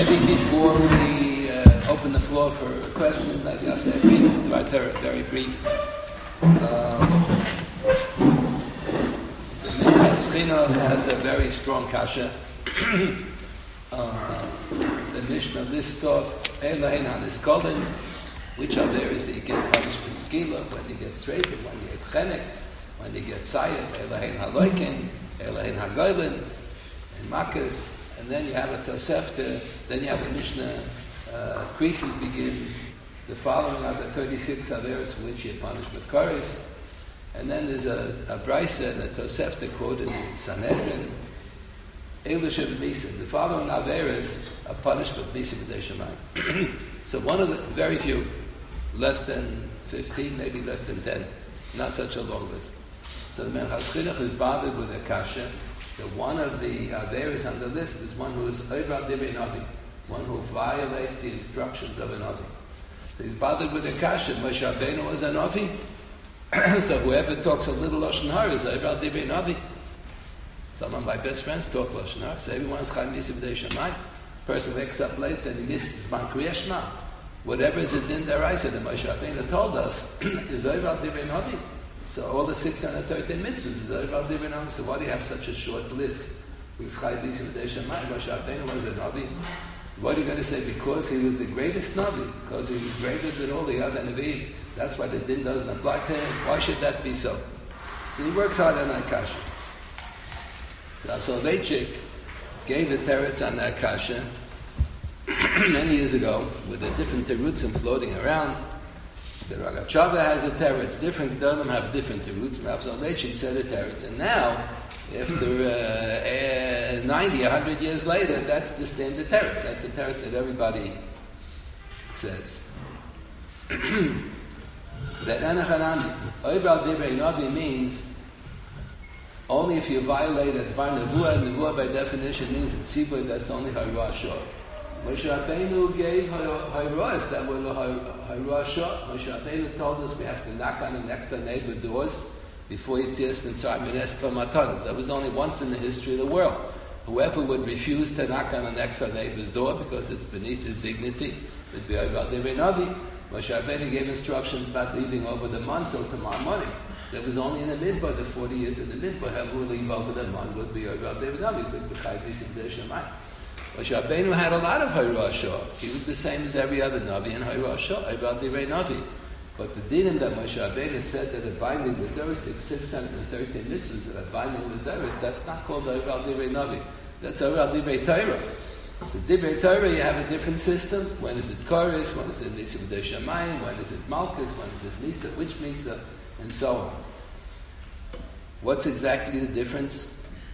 Maybe before we open the floor for questions, maybe I'll say very brief. The Minchas Chinuch has a very strong kasha. The Mishnah lists off Elohein HaNiskolin, which are there is that you get punishment skila, when you get strafing, when you get chenek, when you get sayed, Elohein HaLoikin, Elohein HaGoylin, and Makkos, and then you have a Tosefta, then you have a Mishnah, Krisis begins, the following are the 36 averos for which you punish with Koris, and then there's a Brisa, and a Tosefta quoted in Sanhedrin, Elisha Misa. The following averos are punished with Misa B'dei Shamayim. So one of the very few, less than 15, maybe less than 10, not such a long list. So the Minchas Chinuch is bothered with a kasha. The one of the averos on the list is one who is Oivra Divrei Navi, one who violates the instructions of a Navi. So he's bothered with a kasha. Moshe Rabbeinu was a Navi, so whoever talks a little Lashon Hara is Oivra Divrei Navi. Some of my best friends talk Lashon Hara, so everyone's Chayim Misa B'dei Shamayim. Person wakes up late and he missed his Zman Kriyas Shema. Whatever is a din deraisa that Moshe Rabbeinu told us is Oivra Divrei Navi. So all the 613 mitzvahs is Oivra Divrei Navi. So why do you have such a short list? Because Chayim Misa B'dei Shamayim, Moshe Rabbeinu was a Navi. What are you going to say? Because he was the greatest Navi, because he was greater than all the other Navi. That's why the din doesn't apply to him. Why should that be so? So he works hard on that kasha. So Soloveitchik gave the teretz on that kasha many years ago with the different terutzim floating around. The Ragachava has a teretz. Different Gedolim have different terutzim. Rav Soloveitchik said a teretz. And now, after 90, 100 years later, that's the standard teretz. That's a teretz that everybody says. That Anachanami, Oivra Divrei Navi means only if you violate a Dvar Nevuah. Nevuah by definition means a tzibur that's only Hayrua Shor. Moshe Rabbeinu gave Hayruas that were Hayrua Shor. Moshe Rabbeinu told us we have to knock on the next door neighbor doors before Yitzias Mitzrayim Mineska Matanas. That was only once in the history of the world. Whoever would refuse to knock on the next door neighbor's door because it's beneath his dignity would be Oivra Divrei Navi. Moshe Rabbeinu gave instructions about leaving over the month till tomorrow morning. That was only in the midbar, the 40 years in the midbar. Whoever would leave over the month would be Oivra Divrei Navi, would be Chayim Misa B'dei Shamayim. Moshe Rabbeinu had a lot of Hayrua Shor. He was the same as every other Navi in Hayrua Shor, Oivra Divrei Navi. But the dinim that Moshe Rabbeinu said that are binding with Doris, takes 613 mitzvahs that are binding with Doris, that's not called Oivra Divrei Navi. That's Oivra Divrei Torah. So Divrei Torah, you have a different system. When is it Koris? When is it Misa B'dei Shamayim? When is it Malkus? When is it Misa? Which Misa? And so on. What's exactly the difference?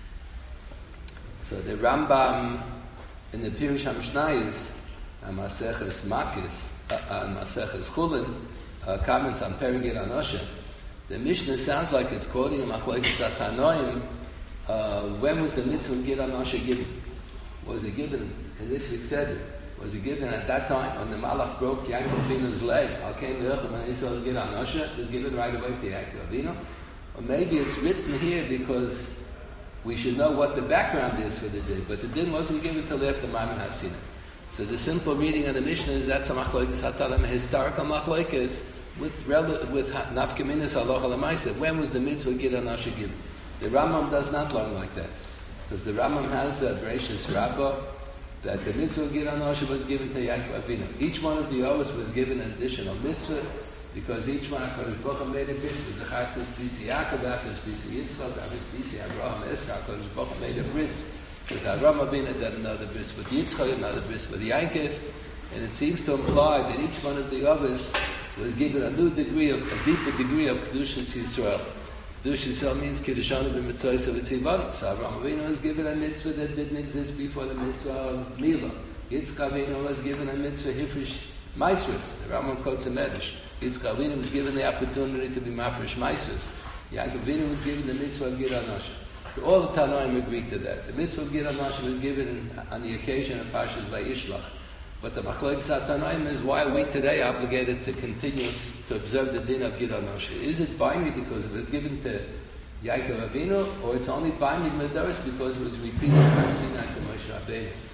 So the Rambam in the Pirush HaMishnayos, Maseches Makis, Maseches Chulin, comments on Perigid Anosha. The Mishnah sounds like it's quoting a Machlokes HaTanoim. When was the mitzvah Gid Anosha given? Was it given, in this week's Seder, was it given at that time when the Malach broke Yaakov Avinu's leg? Al Kain L'Echem and Yisrael Gid Anosha, it was given right away to Yaakov Avinu? Or maybe it's written here because we should know what the background is for the din, but the din wasn't given till after Maimon HaSinai. So the simple reading of the Mishnah is that's a machlokes hatalam, a historical machlokes with nafkaminas halacha l'maaseh. When was the mitzvah Gid Anosha given? The Rambam does not learn like that, because the Rambam has a Bereshis Rabbah that the mitzvah Gid Anosha was given to Yaakov Avinu. Each one of the Avos was given an additional mitzvah, because each one HaKadosh Baruch Hu made a bris. V'zachartis b'isi Yaakov, afis b'isi Yitzchak, afis b'isi Abraham, Eska, HaKadosh Baruch Hu made a bris with Avraham Avinu, then another bris with Yitzchak, another bris with Yaakov, and it seems to imply that each one of the Avos was given a deeper degree of Kedushas Yisrael. Kedushas Yisrael means Kiddushanu b'mitzvahs v'tzivanu. So Avraham Avinu was given a mitzvah that didn't exist before the mitzvah of Milah. Yitzchak Avinu was given a mitzvah Hifrish Maisris. The Rambam quotes a Medrash. Yitzchak Avinu was given the opportunity to be Mafresh Maisris. Yaakov Avinu was given the mitzvah of Gid Anosha. So all the Tanoim agreed to that. The mitzvah of Gid Anosha was given on the occasion of Parshas Vayishlach. But the Machlokes HaTanoim is why are we today obligated to continue to observe the din of Gid Anosha? Is it binding because it was given to Yaakov Avinu, or it's only binding Medaris because it was repeated by Sinai to Moshe Rabbeinu?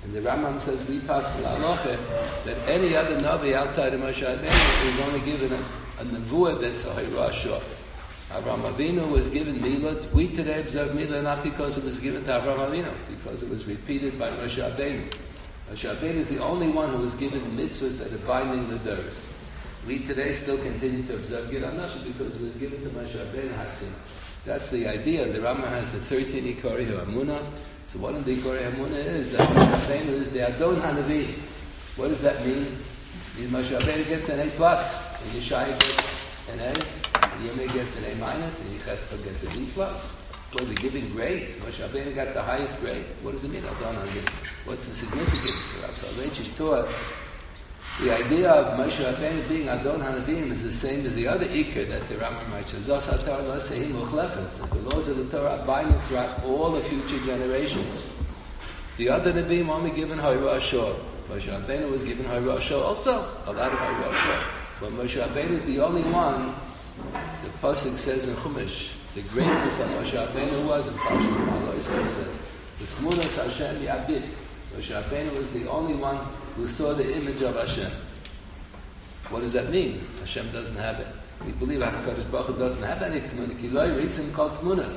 And the Rambam says, we pass in halacha that any other Navi outside of Moshe Rabbeinu is only given a nevuah that's a Hayrah Shor. Avraham Avinu was given Milah. We today observe Milah not because it was given to Avraham Avinu, because it was repeated by Moshe Rabbeinu. Moshe Rabbeinu is the only one who was given mitzvahs that are binding the Doros. We today still continue to observe Gid HaNashim because it was given to Moshe Rabbeinu Hasin. That's the idea. The Rambam has the 13 Ikorei HaEmunah. So one of the Ikorei HaEmunah is that Moshe Rabbeinu is the Adon HaNavi. What does that mean? Moshe Rabbeinu gets an A+, and Yeshaya gets an A, and Yirmiyah gets an A-, and Yechezkel gets an E+. Well, we're giving grades. Moshe Rabbeinu got the highest grade. What does it mean, Adon HaNavi? What's the significance? Rav Soloveitchik taught the idea of Moshe Rabbeinu being Adon HaNavim is the same as the other Iker that the Rambam writes. Zos HaTorah lo seim uchlefes. That the laws of the Torah are binding throughout all the future generations. The other Navim only given Hayrah Shor. Moshe Rabbeinu was given Hayrah Shor also. A lot of Hayrah Shor. But Moshe Rabbeinu is the only one. The Pasuk says in Chumash, the greatness of Moshe Rabbeinu was in Parshat Ma'alo says, V'smunas Hashem yabit. Moshe Rabbeinu was the only one who saw the image of Hashem. What does that mean? Hashem doesn't have it. We believe HaKadosh Baruch Hu doesn't have any tmuna. Ki lo yiritzim kol tmuna.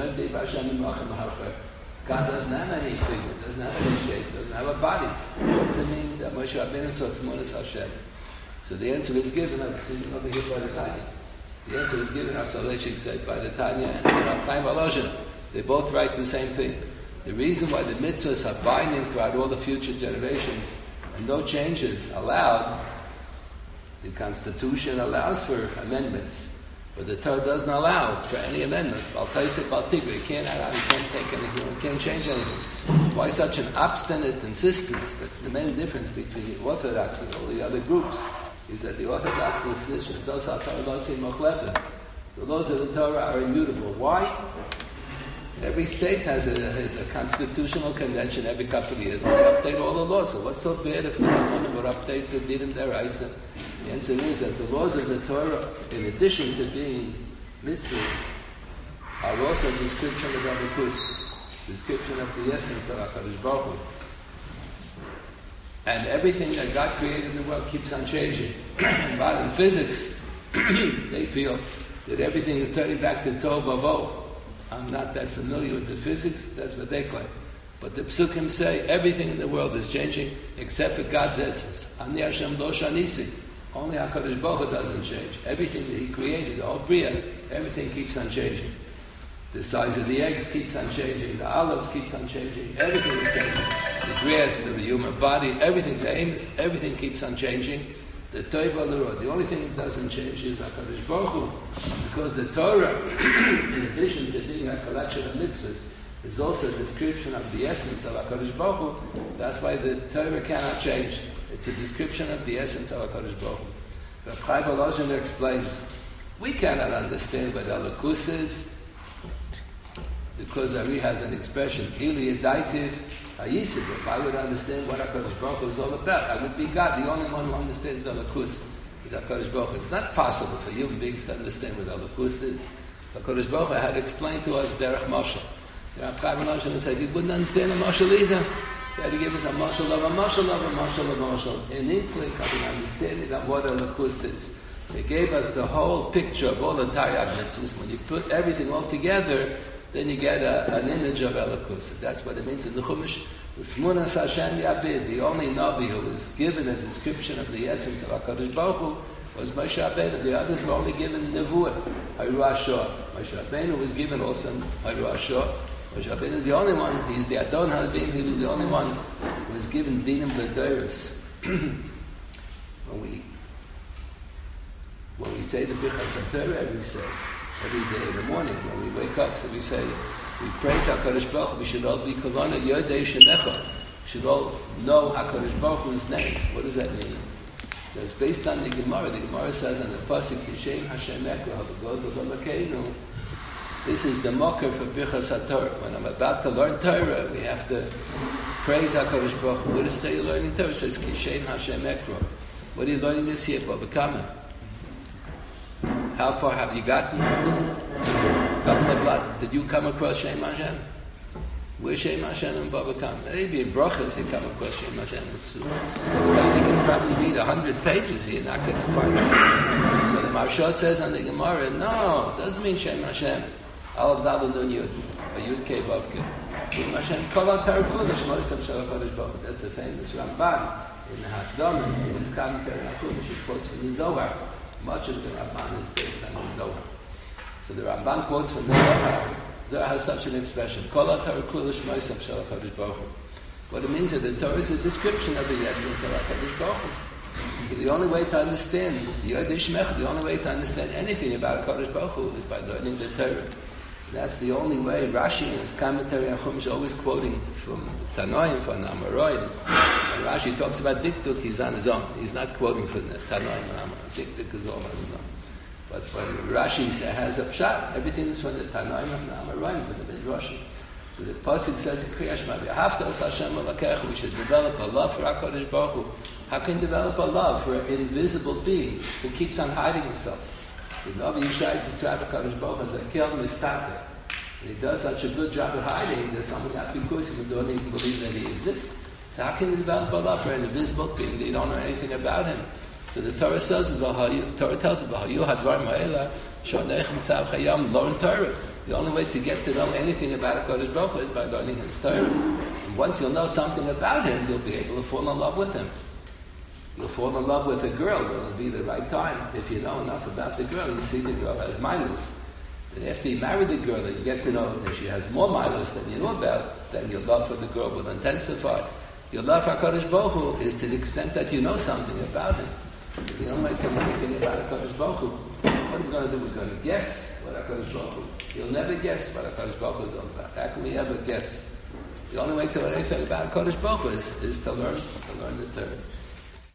God doesn't have any figure, doesn't have any shape, doesn't have a body. What does it mean that Moshe Rabbeinu saw tmunas Hashem? So the answer is given, I'm sitting over here by the Tanya. The answer is given, our Soloveitchik said, by the Tanya and Rav Chaim Volozhin. They both write the same thing. The reason why the mitzvahs are binding throughout all the future generations and no changes allowed, the Constitution allows for amendments, but the Torah doesn't allow for any amendments. You can't add on, you can't take anything, you can't change anything. Why such an obstinate insistence? That's the main difference between the Orthodox and all the other groups, is that the Orthodox insist that the laws of the Torah are immutable. Why? Every state has a constitutional convention every couple of years, and they update all the laws. So what's so bad if the Rabbanu would update the Dinim Deraisa? The answer is that the laws of the Torah, in addition to being mitzvahs, are also a description of Elokus, description of the essence of HaKadosh Baruch Hu. And everything that God created in the world keeps on changing. In modern physics, they feel that everything is turning back to Tov Vavo. I'm not that familiar with the physics, that's what they claim. But the Psukim say everything in the world is changing except for God's essence. Ani Hashem lo shanisi. Only HaKadosh Baruch Hu doesn't change. Everything that He created, the whole Bria, everything keeps on changing. The size of the eggs keeps on changing, the olives keeps on changing, everything is changing. The grass, the human body, everything, the aims, everything keeps on changing. The Tova L'Ra, the only thing that doesn't change is HaKadosh Baruch Hu, because the Torah, in addition to being a collection of mitzvahs, is also a description of the essence of HaKadosh Baruch Hu. That's why the Torah cannot change. It's a description of the essence of HaKadosh Baruch Hu. Rav Chaim Volozhin explains, we cannot understand what Elokus is, because Ari has an expression, Ili Yadaitiv HaYisid. If I would understand what HaKadosh Baruch Hu is all about, I would be God. The only one who understands Elokus is HaKadosh Baruch Hu. It's not possible for human beings to understand what Elokus is. HaKadosh Baruch Hu had explained to us Derech Mashal. Rav Chaim Volozhin said, we wouldn't understand a Mashal either. He had to give us a Mashal of a Mashal of a Mashal of a Mashal. In inkling of an understanding of what Elokus is. So he gave us the whole picture of all the Taryag mitzvahs. When you put everything all together, then you get an image of Elokus. That's what it means in the Chumash. Usmunas Hashem Yabid, the only Navi who was given a description of the essence of HaKadosh Baruch Hu was Moshe Rabbeinu. The others were only given Nevuah, Hayrah Shor. Moshe Rabbeinu was given also Hayrah Shor. Moshe Rabbeinu is the only one, he's the Adon HaNavim, he was the only one who was given Dinim L'Doros. When we say the Birchas HaTorah, we say, every day in the morning when we wake up, so we say, we pray to HaKadosh Baruch Hu, we should all be Kolana Yodei Shemecha. We should all know HaKadosh Baruch Hu's name. What does that mean? That's based on the Gemara. The Gemara says on the Pasuk, Yishem Hashem Ekra, Havagod V'Lakeinu. This is the mocker for Birchas HaTorah. When I'm about to learn Torah, we have to praise HaKadosh Baruch Hu. What does it say you're learning Torah? It says, Yishem Hashem Ekra. What are you learning this year? Baba Kama. How far have you gotten? Did you come across Shem Hashem? where Shem Hashem and Baba come. Maybe in Brachas you come across Shem Hashem Mutsu. You can probably read 100 pages, you're not going to find Shem. So the Maharsha says on the Gemara, no, it doesn't mean Shem Hashem. Alav Dalet Nun Yud, or Yud Kei Vav Kei. Shem Hashem Kol HaTorah Kula Shmo Yisrael Shel HaKadosh Baruch Hu. That's a famous Ramban in the Hakdama, in his commentary on Chumash, he quotes from the Zohar. Much of the Ramban is based on the Zohar. So the Ramban quotes from the Zohar. Zohar has such an expression. Kol HaTorah Kula Shmo Yisrael Shel HaKadosh Baruch Hu. What it means is that the Torah is a description of the essence of HaKadosh Baruch Hu. So the only way to understand the only way to understand anything about HaKadosh Baruch Hu is by learning the Torah. That's the only way. Rashi in his commentary on Chumash is always quoting from Tanoim, from Amoraim. When Rashi talks about Dikduk, he's on his own. He's not quoting from the Tanoim and Amoraim. Dikduk is all on his own. But when Rashi has a pshat, everything is from the Tanoim and Amoraim, from the Midrashim. So the Pasuk says in Kriyash Shema, we should develop a love for HaKadosh Baruch Hu. How can you develop a love for an invisible being who keeps on hiding himself? The Navi Yishai described HaKadosh Baruch Hu as a kel mistata. And he does such a good job of hiding that someone not because he don't even believe that he exists. So how can you develop a love for an invisible being that you don't know anything about him? So the Torah says, Torah tells us, learn Torah. The only way to get to know anything about HaKadosh Baruch Hu is by learning his Torah. And once you'll know something about him, you'll be able to fall in love with him. You'll fall in love with a girl, it'll be the right time. If you know enough about the girl, you see the girl as mindless. And after you marry the girl and you get to know that she has more mindless than you know about, then your love for the girl will intensify. Your love for HaKadosh Baruch Hu is to the extent that you know something about him. The only way to know anything about HaKadosh Baruch Hu, what are we going to do? We're going to guess what HaKadosh Baruch Hu. You'll never guess what HaKadosh Baruch Hu is all about. How can we ever guess? The only way to know anything about HaKadosh Baruch Hu is to learn the Torah.